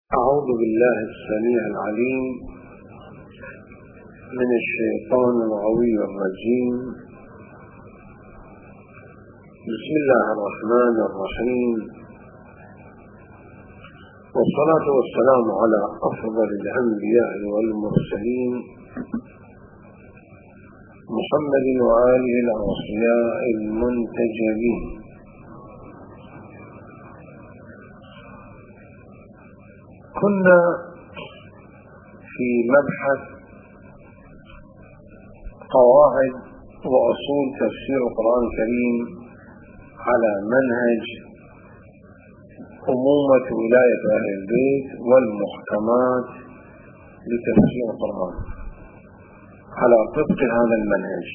أعوذ بالله السميع العليم من الشيطان الغوي الرجيم. بسم الله الرحمن الرحيم، والصلاة والسلام على أفضل الأنبياء والمرسلين محمد وآله الأوصياء المنتجبين. كنا في مبحث قواعد وأصول تفسير القرآن الكريم على منهج أمومة ولاية أهل البيت والمحكمات لتفسير القرآن على طبق هذا المنهج،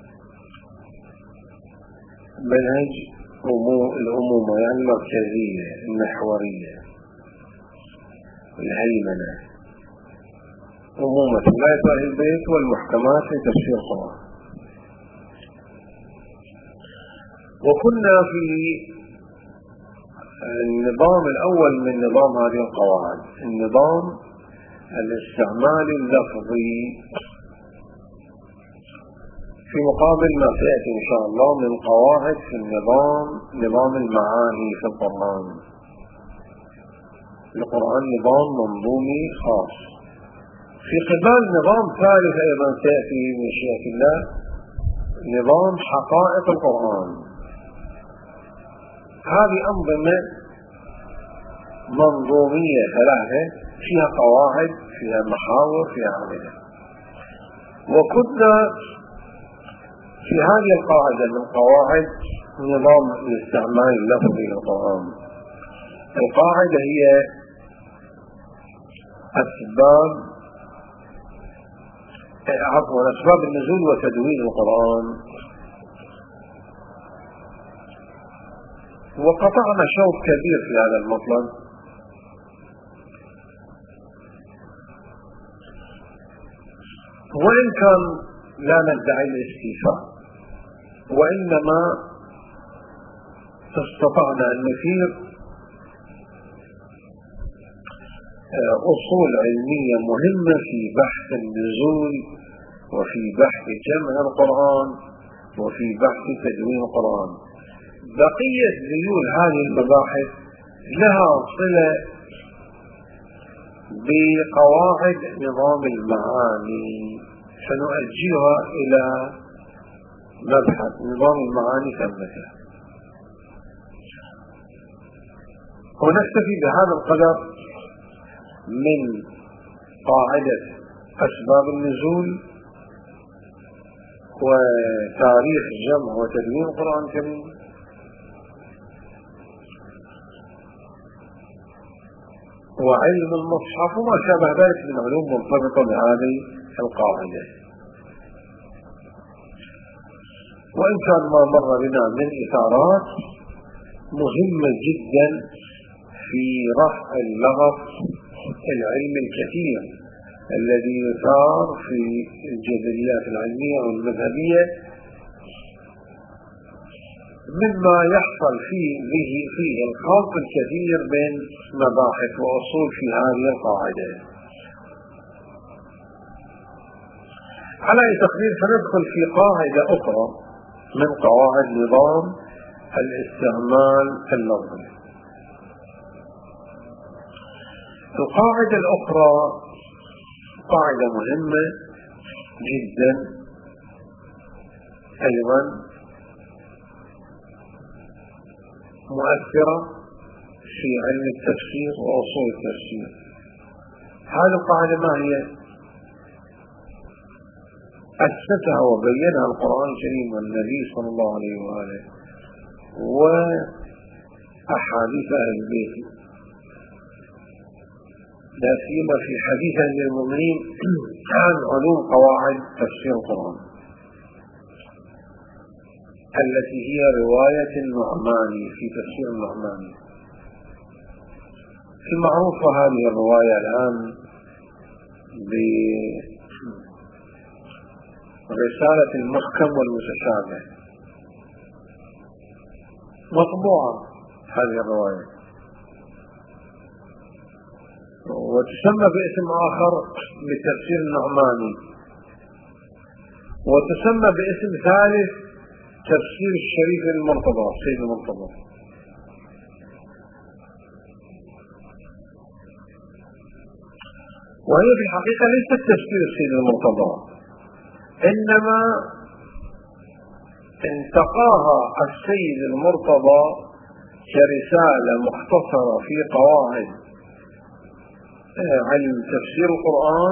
منهج الأمومة يعني المركزية المحورية الهيمنة، أمومة ولاية أهل البيت والمحكمات لتفسير القرآن. وكنا في النظام الأول من نظام هذه القواعد، النظام الاستعمال اللفظي، في مقابل ما سيأتي إن شاء الله من قواعد في نظام المعاني في القرآن. القرآن نظام منظومي خاص، في قبال نظام ثالث أيضا سيأتي بمشيئة الله، نظام حقائق القرآن. هذه أنظمة منظومية ثلاثة فيها قواعد، فيها محاور، فيها عملة. وكنا في هذه القاعدة من قواعد نظام الاستعمال اللفظي للقرآن. القاعدة هي أسباب النزول وتدوين القرآن. وقطعنا شوط كبير في هذا المطلب، وإن كان لا ندعي الاستيفاء، وإنما استطعنا أن نثير أصول علمية مهمة في بحث النزول وفي بحث جمع القرآن وفي بحث تدوين القرآن. بقية ذيول هذه المباحث لها صلة بقواعد نظام المعاني، سنؤجلها إلى مبحث نظام المعاني كاملة. ونكتفي بهذا القدر من قاعدة أسباب النزول وتاريخ جمع وتدوين القرآن الكريم، وعلم المصحف وما شابه ذلك من علوم مرتبطة بهذه القاعدة. وإن كان ما مر بنا من إثارات مهمة جدا في رفع اللغط العلم الكثير الذي يثار في الجدليات العلمية والمذهبية، مما يحصل فيه الخلط الكثير بين مباحث وأصول في هذه القاعدة. على أي تقدير سندخل في قاعدة أخرى من قواعد نظام الاستعمال اللفظي. القاعدة الأخرى قاعدة مهمة جدا أيضا مؤثرة في علم التفسير وأصول التفسير. هذه القاعدة ما هي؟ أسسها وبينها القرآن الكريم والنبي صلى الله عليه وآله وأحاديث أهل البيت، لا سيما في حديث أمير المؤمنين عن علوم قواعد تفسير القرآن التي هي رواية النعماني في تفسير النعماني. المعروفة هذه الرواية الآن برسالة المحكم والمتشابه، مطبوعة هذه الرواية، وتسمى باسم آخر بالتفسير النعماني، وتسمى باسم ثالث تفسير الشريف المرتضى سيد المرتضى. وهي في الحقيقة ليست تفسير السيد المرتضى، إنما انتقاها السيد المرتضى كرسالة مختصرة في قواعد علم تفسير القرآن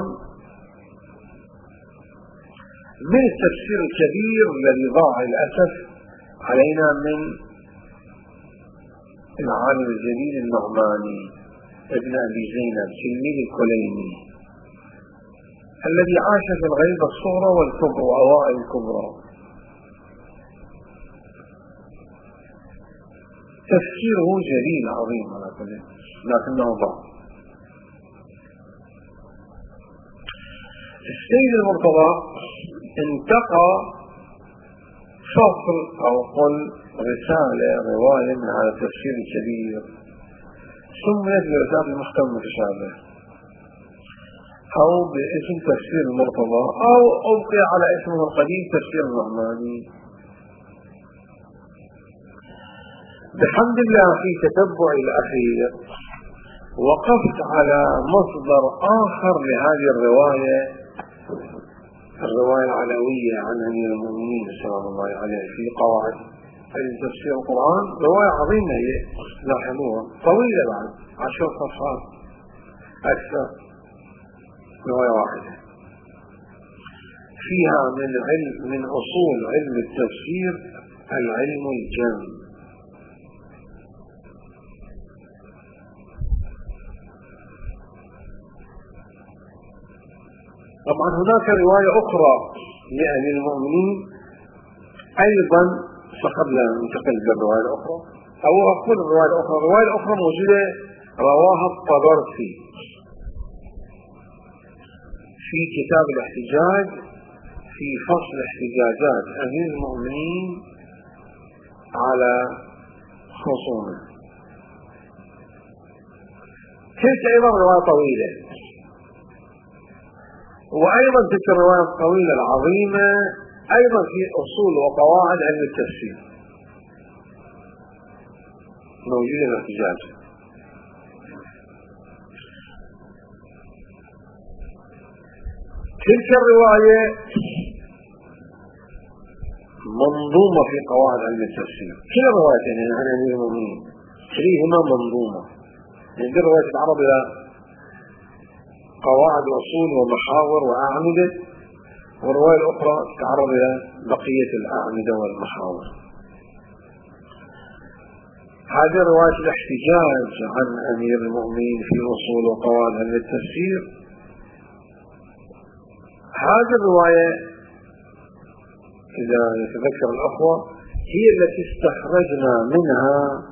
من التفسير الكبير الذي ضاع للأسف علينا من العالم الجليل النعماني ابن أبي زينب تلميذ الكليني الذي عاش في الغيبة الصغرى والكبرى وأوائل الكبرى. تفسيره جليل عظيم على كل لكنه ضعف. السيد المرتضى انتقى فصل أو قل رسالة رواية من هذا التفسير الكبير سميت برسالة المحكم المتشابه أو باسم تفسير المرتضى أو أبقي على اسمه القديم تفسير النعماني. بحمد الله في تتبع الأخير وقفت على مصدر آخر لهذه الرواية العلوية عن أمير المؤمنين سلام الله عليه في قواعد تفسير القرآن. رواية عظيمة هي لاحظوها طويلة بعد 10 صفحات أكثر، رواية واحدة فيها من أصول علم التفسير العلم الجم. طبعا هناك رواية أخرى لأمير المؤمنين أيضا قبل أن ننتقل للرواية الأخرى أو أقول الرواية الأخرى موجودة رواها الطبرسي في كتاب الاحتجاج في فصل احتجاجات أمير المؤمنين على خصومه. تلك أيضا رواية طويلة، وأيضا تلك الرواية الطويلة العظيمة أيضا في أصول وقواعد علم التفسير موجودة في الاحتجاج. تلك الرواية منظومة في قواعد علم التفسير. كل الروايتين عن أمير المؤمنين كليهما منظومة، يعني دي الرواية تتعرض إلى قواعد أصول ومحاور وأعمدة، والرواية الأخرى تتعرض إلى بقية الأعمدة والمحاور. هذه رواية الاحتجاج عن أمير المؤمنين في أصول وقواعد علم التفسير. هذه الرواية إذا يتذكر الأخوة هي التي استخرجنا منها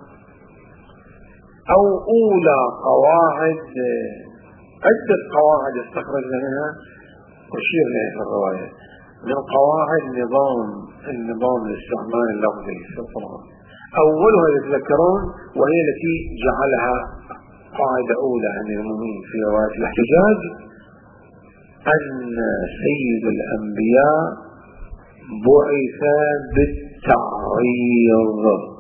أو أولى قواعد عدة قواعد استخرجنا منها أشير لها في الرواية من قواعد النظام الاستعمال اللفظي في القرآن. أولها يتذكرون وهي التي جعلها قاعدة أولى عن المؤمنين في رواية الاحتجاج أن سيد الأنبياء بعث بالتعريض،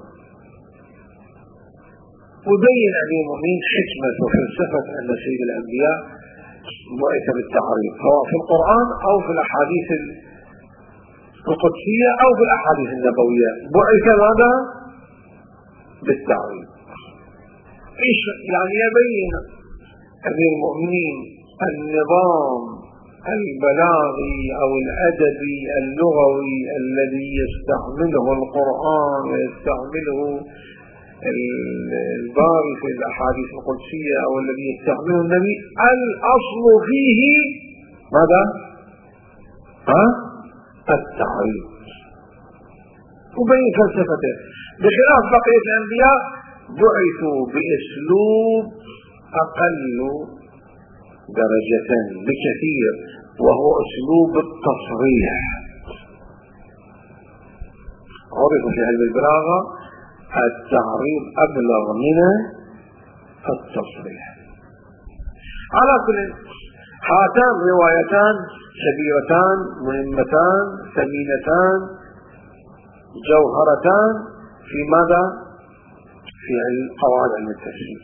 وبين أمير المؤمنين حكمة وفلسفة أن سيد الأنبياء بعث بالتعريض سواء في القرآن أو في الأحاديث القدسية أو في الأحاديث النبوية. بعث ماذا؟ بالتعريض. إيش يعني؟ يبين أمير المؤمنين النظام البلاغي أو الأدبي اللغوي الذي يستعمله القرآن ويستعمله الباري في الأحاديث القدسية أو الذي يستعمله النبي الأصل فيه ماذا؟ التعريض، وبين فلسفته. بخلاف بقية الأنبياء بعثوا بأسلوب أقل درجة بكثير وهو أسلوب التصريح. عرف في علم البلاغة التعريض أبلغ من التصريح. على كل هاتان روايتان كبيرتان مهمتان ثمينتان جوهرتان في ماذا؟ في قواعد علم التفسير.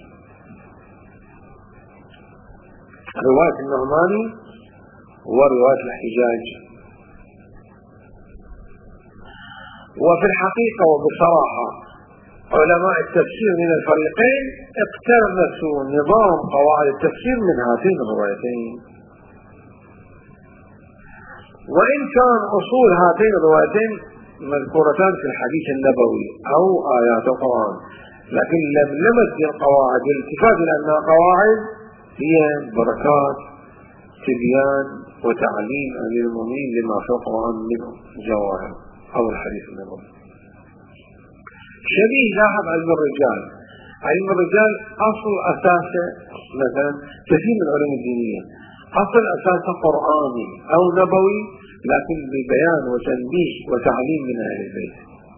رواية النعماني ورواية الاحتجاج. وفي الحقيقة وبصراحة علماء التفسير من الفريقين اقتبسوا نظام قواعد التفسير من هاتين الروايتين، وإن كان أصول هاتين الروايتين مذكورتان في الحديث النبوي أو آيات القرآن، لكن لملمت القواعد الالتفات لأنها قواعد هي بركات تبيان وتعليم أمير المؤمنين لما في القرآن من جواهر أو الحديث النبوي. شبيه لاحظ علم الرجال. علم الرجال أصل أساسه مثلا كثير من العلوم الدينية أصل أساسه قرآني أو نبوي، لكن ببيان وتنبيه وتعليم من أهل البيت.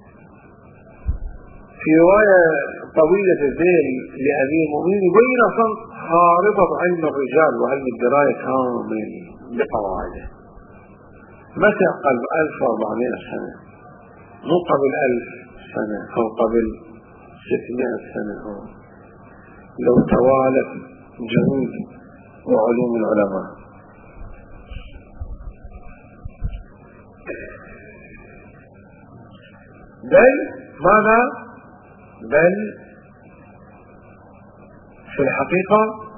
في رواية طويلة الذيل لأمير المؤمنين يبين أصلا خارطة علم الرجال وعلم الدراية كامل بقواعده. متى قبل 1400 سنة، مو قبل 1000 سنة أو قبل 600 سنة، لو توالت جهود وعلوم العلماء. بل ماذا؟ بل في الحقيقة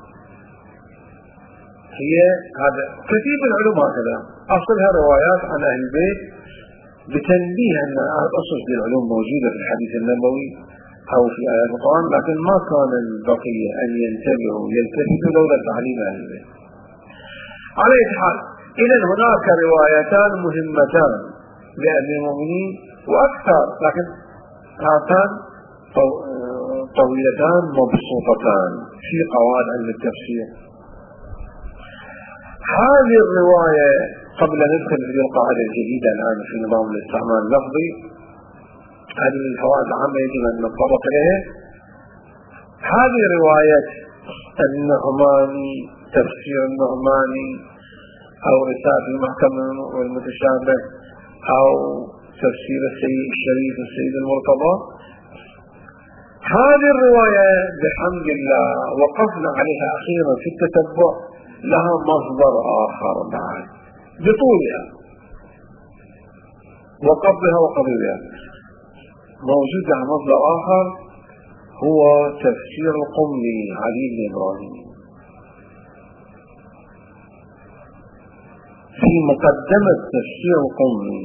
هي هذا كثير من العلوم هكذا أصلها روايات عن أهل البيت بتنبيه أن أصل العلوم موجودة في الحديث النبوي أو في آيات القرآن، لكن ما كان البقية أن يلتفتوا لولا تعليم أهل البيت. على أي حال، إذن هناك روايتان مهمتان لأمير المؤمنين وأكثر، لكن هاتان طويلتان مبسوطتان في قواعد علم التفسير. هذه الرواية قبل أن ندخل في القاعدة الجديدة الآن في نظام الاستعمال اللفظي، هذه من الفوائد العامة يجب أن نتطرق إليها. هذه رواية النعماني، تفسير النعماني، أو رسالة المحكم والمتشابه، أو تفسير السيد الشريف السيد المرتضى، هذه الرواية بحمد الله وقفنا عليها أخيرا في التتبع، لها مصدر آخر بعد بطولها وقبلها وقبلها موجود لها مصدر آخر، هو تفسير القمي علي بن إبراهيم. في مقدمة تفسير القمي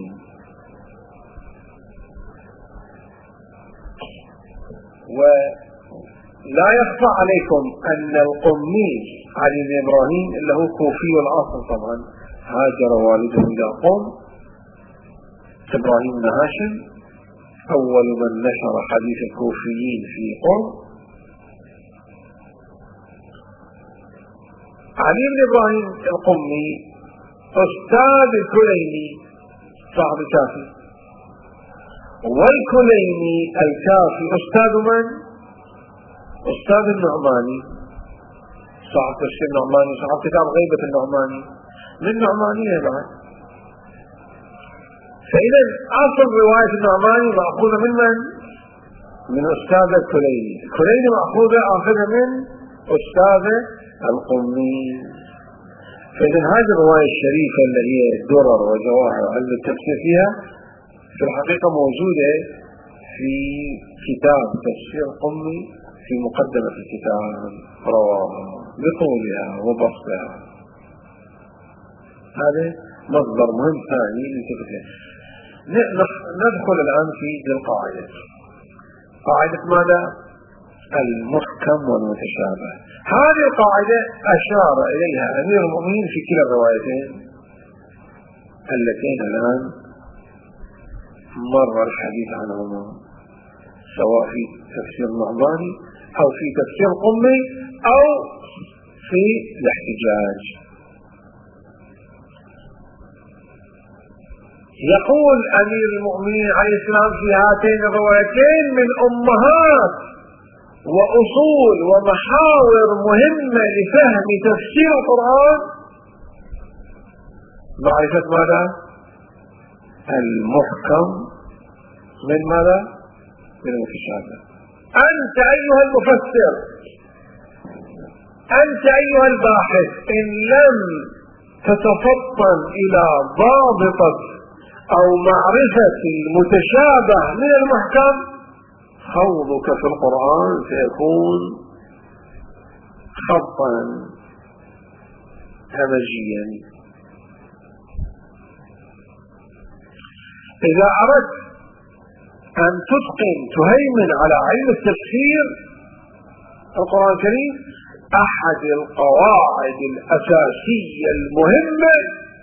ولا يخفى عليكم أن القمي علي بن إبراهيم اللي هو كوفي الأصل، طبعا هاجر والده إلى قم، إبراهيم بن هاشم أول من نشر حديث الكوفيين في قم. علي بن إبراهيم القمي أستاذ الكليني صاحب الكافي، والكليني الكافي أستاذ من؟ أستاذ النعماني صاحب تفسير النعماني، صاحب كتاب غيبة النعماني، من نعمانية بعد. فإذا أصل رواية النعماني مأخوذة من من؟ من أستاذ الكليني. الكليني مأخوذة آخذها من أستاذ القمي. فإذا هذه الرواية الشريفة اللي هي درر وجواهر علم التفسير فيها في الحقيقة موجودة في كتاب تفسير القمي في مقدمة الكتاب، رواها بطولها وبسطها. هذا مصدر مهم ثاني للتفسير. ندخل الآن في القاعدة. قاعدة ماذا؟ المحكم والمتشابه. هذه القاعدة أشار إليها أمير المؤمنين في كلا الروايتين اللتين الآن مر الحديث عنهما، سواء في تفسير النعماني أو في تفسير القمي أو في الاحتجاج. يقول أمير المؤمنين عليه السلام في هاتين الروايتين من أمهات وأصول ومحاور مهمة لفهم تفسير القرآن، معرفة ماذا؟ المحكم من ماذا؟ من المتشابه. أنت أيها المفسر، أنت أيها الباحث، إن لم تتفطن إلى ضابطة أو معرفة المتشابه من المحكم، خوضك في القرآن سيكون خطا همجيا. إذا أردت أن تتقن تهيمن على علم التفسير القرآن الكريم، أحد القواعد الأساسية المهمة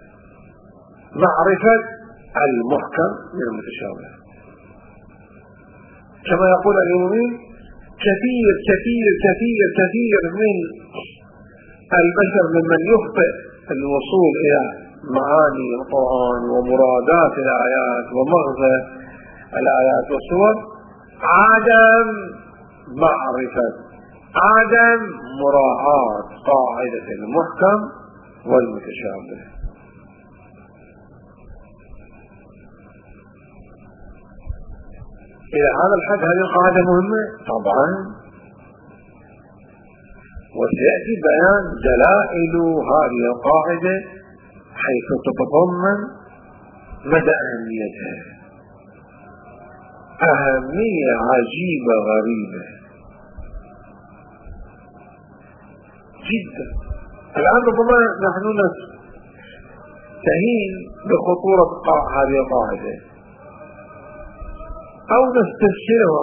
معرفة المحكم من المتشابه. كما يقول اليومين كثير كثير كثير كثير من البشر ممن يخطئ الوصول إلى معاني القرآن ومرادات الآيات ومغزى الآيات والسور، عدم معرفة، عدم مراعاة قاعدة المحكم والمتشابه. إلى هذا الحد هذه القاعدة مهمة طبعا، وسيأتي بيان دلائل هذه القاعدة حيث تتضمن مدى أهميتها، أهمية عجيبة غريبة جدا. الآن ربما نحن نستهين بخطورة هذه القاعدة أو نستشيرها،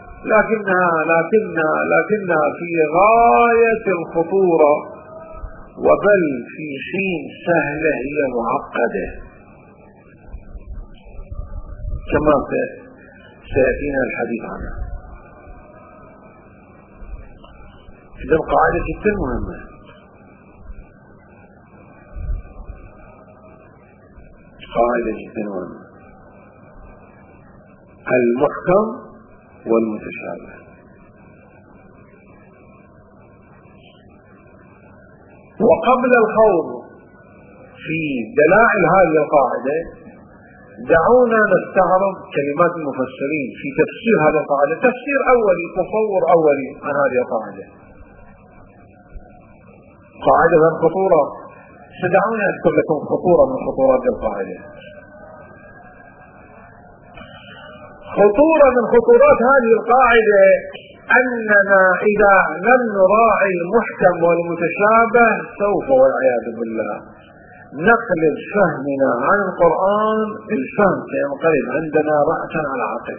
لكنها في غاية الخطورة، وبل في حين سهلة هي معقدة كما سيأتينا الحديث عنها. إذا القاعدة جدا مهمة. قاعدة جدا مهمة، المحكم والمتشابه. وقبل الخوض في دلائل هذه القاعدة، دعونا نستعرض كلمات المفسرين في تفسير هذه القاعدة، تفسير أولي، تصور أولي عن هذه القاعدة. قاعدة ذات خطورة، سدعوني أذكر لكم خطورة من خطورات القاعدة. خطورة من خطورات هذه القاعدة أننا إذا لم نراعي المحكم والمتشابه سوف والعياذ بالله نقلب فهمنا عن القرآن، الفهم سينقلب عندنا رأسا على عقل،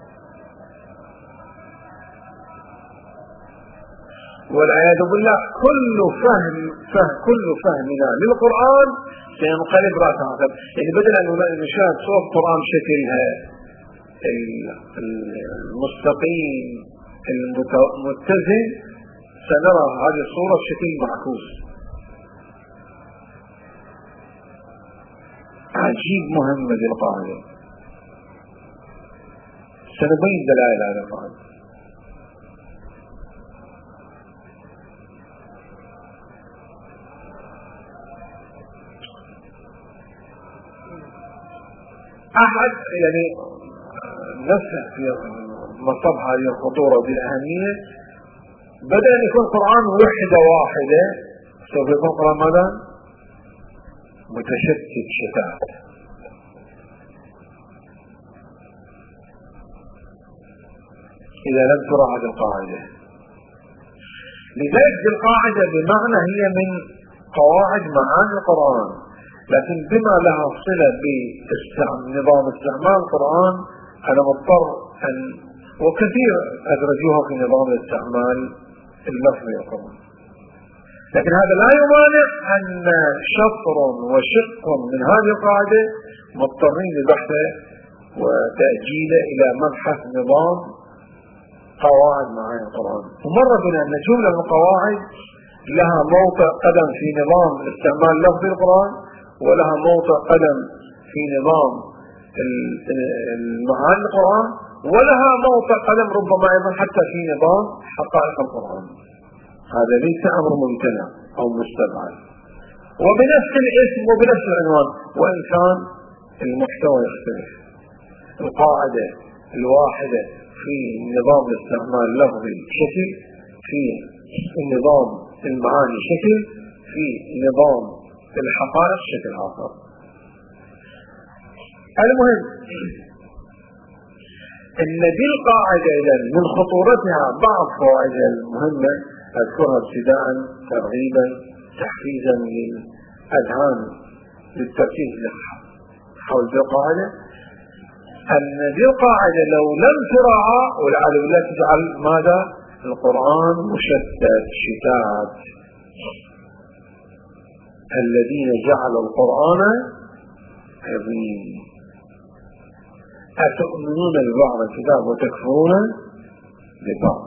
والعياذ بالله كل فهمنا للقرآن سينقلب رأسا على عقل. يعني بدل أن نشاهد صورة القرآن بشكلها المستقيم المتزن، سنرى هذه الصورة بشكل معكوس. عجيب مهمة هذه القاعدة، سنبين دلائل هذه القاعدة. أحد يعني نفسه في مصب هذه الخطورة بالأهمية، بدأ أن يكون القرآن وحدة واحدة، سوف يكون القرآن ماذا؟ متشتت شتات. إذا لم ترى هذه القاعدة، لذلك القاعدة بمعنى هي من قواعد معاني القرآن، لكن بما لها صلة بنظام استعمال القرآن أنا مضطر أن وكثير أدرجوها في نظام الاستعمال اللفظي القرآن. لكن هذا لا يمانع أن شطر وشق من هذه القاعدة مضطرين لبحثه وتأجيله إلى مبحث نظام قواعد معاني القرآن. ومر بنا أن جملة من القواعد لها موطئ قدم في نظام استعمال لفظ القرآن، ولها موطئ قدم في نظام المعاني القرآن، ولها موقع قدم ربما أيضا حتى في نظام حقائق القرآن. هذا ليس أمر ممتنع أو مستبعد، وبنفس الاسم وبنفس العنوان، وإن كان المحتوى يختلف. القاعدة الواحدة في نظام الاستعمال اللفظي شكل، في النظام المعاني شكل، في نظام الحقائق شكل آخر. المهم أن دي القاعدة من خطورتها بعض فوائد المهمة أذكرها ابتداء ترغيبا تحفيزا للأذهان للتركيز حول دي القاعدة، أن دي القاعدة لو لم تراعى ولعل بالله تجعل ماذا؟ القرآن مشتت شتات. الذين جعلوا القرآن عظيم، أتؤمنون ببعض الكتاب وتكفرون ببعض.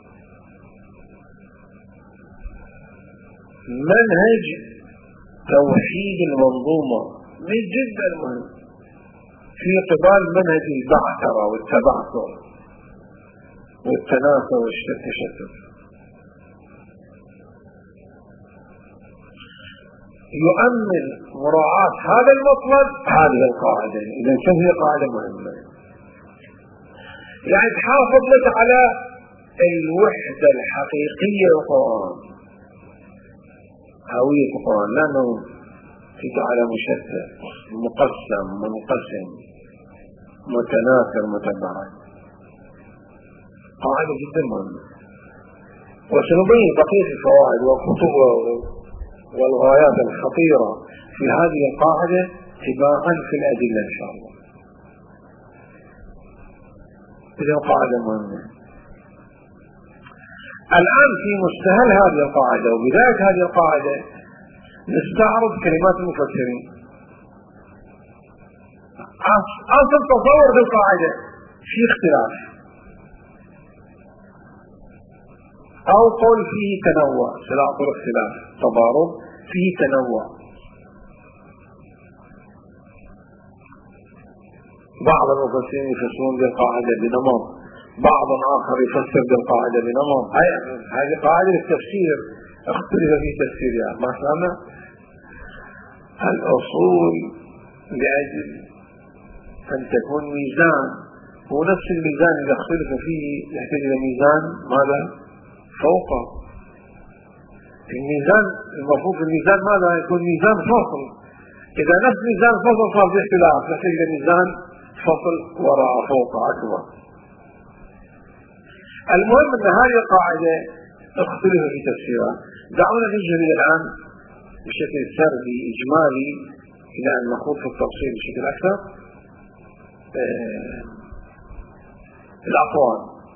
منهج توحيد المنظومة من جدا مهم في قبال منهج البعثرة والتبعثر والتناثر والتشتت. يؤمن مراعاة هذا المطلب هذه القاعدة. إذا كم هي قاعدة مهمة، يعني تحافظ لك على الوحدة الحقيقية للقرآن، هوية القرآن، لأنه تجعل مشتت مقسم منقسم متناثر متباعد. قاعدة جدا مهمة، وسنبين بقية الفوائد والخطوة والغايات الخطيرة في هذه القاعدة تباعا في الأدلة إن شاء الله. إذا قاعدة مهمة. الآن في مستهل هذه القاعدة وبداية هذه القاعدة نستعرض كلمات المفسرين. أصل تصور بالقاعدة في اختلاف أو قول فيه تنوع، سلاطر اختلاف تضارب فيه تنوع. بعض المفسرين يفسرون بالقاعدة بنمط، بعض آخر يفسر بالقاعدة بنمط. هذه قاعدة التفسير اختلف في تفسيرها. ما سمعنا الأصول لأجل أن تكون ميزان، ونفس الميزان اللي اختلف فيه يحتاج إلى ميزان ماذا؟ فوقه. الميزان المفروض الميزان ماذا؟ يكون ميزان فصل. إذا نفس ميزان فصل صار في اختلاف، يحتاج إلى ميزان فصل وراء فوق أكبر. المهم أن هذه القاعدة اختلف في تفسيرها. دعونا نجري الآن بشكل سردي إجمالي إلى أن نخوض في التفصيل بشكل أكثر. الأقوال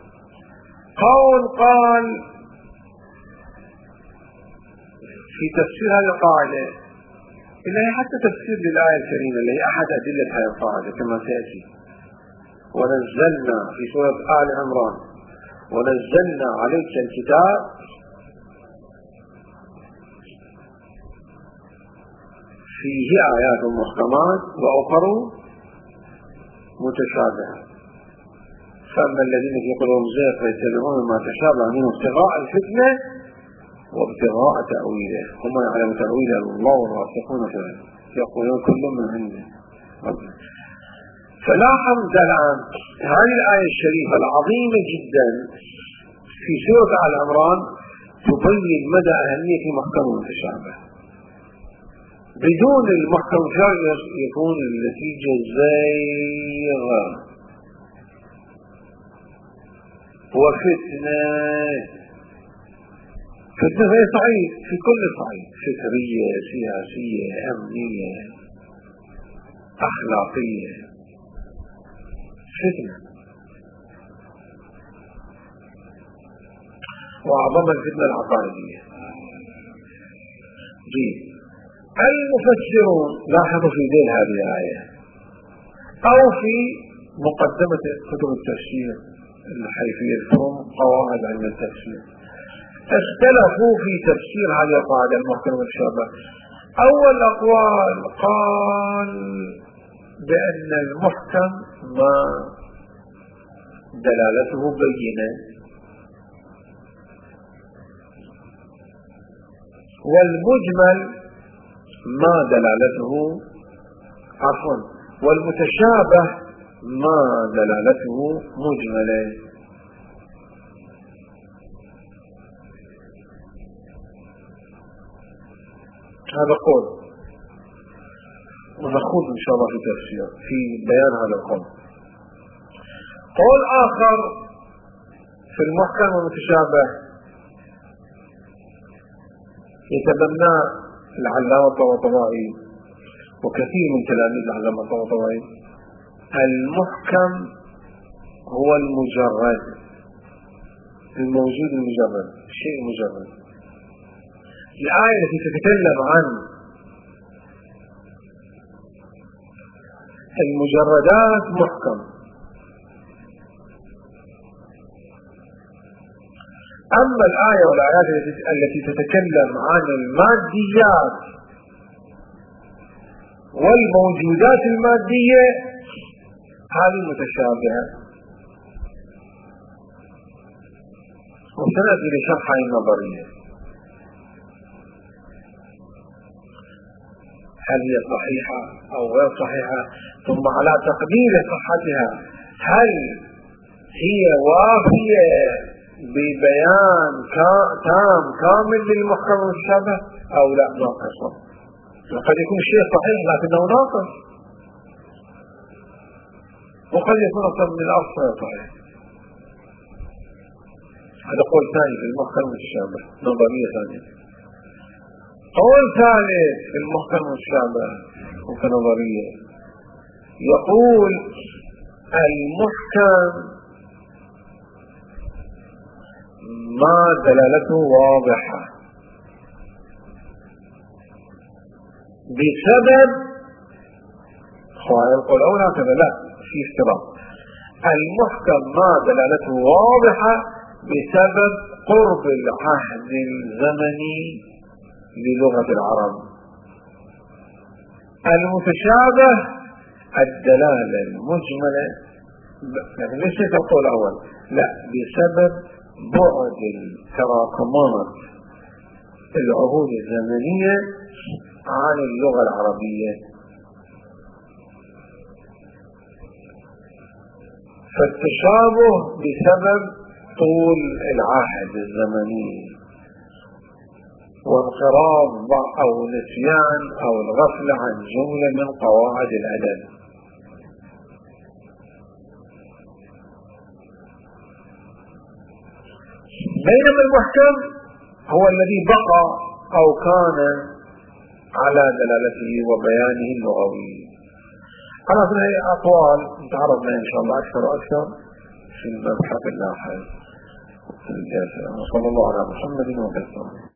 قال في تفسير هذه القاعدة إلا هي حتى تفسير للآية الكريمة اللي هي أحد أدلة هذه القاعدة كما سيأتي. ونزلنا في سورة آل عمران ونزلنا عليك الكتاب فيه آيات محكمات وأخر متشابهة فأما الذين في قلوبهم زيغ فيتبعون ما تشابه منه ابتغاء الفتنة وابتغاء تأويله وما يعلم تأويله الله والراسخون في العلم يقولون كل من عنده. فلاحظ الآن هذه الآية الشريفة العظيمة جدا في سورة آل عمران تبين مدى أهمية المحكم المتشابه. بدون المحكم المتشابه يكون النتيجة زيغة وفتنة. فتنة في صعيد، في كل صعيد، فكرية سياسية أمنية أخلاقية، فتنة. وأعظم الفتنة العقائدية. جيد. المفسرون لاحظوا في ذيل هذه الآية أو في مقدمة كتب التفسير حيث يذكرون قواعد علم التفسير اختلفوا في تفسير هذه القاعدة المحكمة المتشابهة. أول أقوال قال بأن المحكم ما دلالته بينة، والمجمل ما دلالته والمتشابه ما دلالته مجملة. هذا قول، ونخوض إن شاء الله في تفسير في بيان هذا القول. قول آخر في المحكم والمتشابه يتبنى العلامة الطباطبائي وكثير من تلاميذ العلامة الطباطبائي: المحكم هو المجرد، الموجود المجرد، شيء مجرد. الآية التي تتكلم عن المجردات محكم، أما الآية والآيات التي تتكلم عن الماديات والموجودات المادية هذه متشابهة. وسنأتي لشرح هذه النظرية، هل هي صحيحة أو غير صحيحة، ثم على تقدير صحتها هل هي وافية ببيان تام كامل للمحكم والمتشابه أو لا ناقصة. قد يكون الشيء صحيح لكنه ناقص، وقد يكون أصلا من الأصل صحيح. هذا قول ثاني في المحكم والمتشابه، نظرية ثانية. قول ثالث في المحكم والمتشابه وكنظرية يقول: المحكم ما دلالته واضحة بسبب يقول أو هكذا، لا، في افتراض. المحكم ما دلالته واضحة بسبب قرب العهد الزمني للغة العرب. المتشابه الدلالة المجملة، يعني ليس كالقول الأول، لا، بسبب بعد التراكمات العهود الزمنية عن اللغة العربية. فالتشابه بسبب طول العهد الزمني وانقراض أو نسيان أو الغفلة عن جملة من قواعد الأدب. بينما المحكم هو الذي بقى أو كان على دلالته وبيانه اللغوي. على هذه أطوال نتعرض لها إن شاء الله أكثر وأكثر في المبحث اللاحق في الجلسة. وصلى الله على محمد وسلم.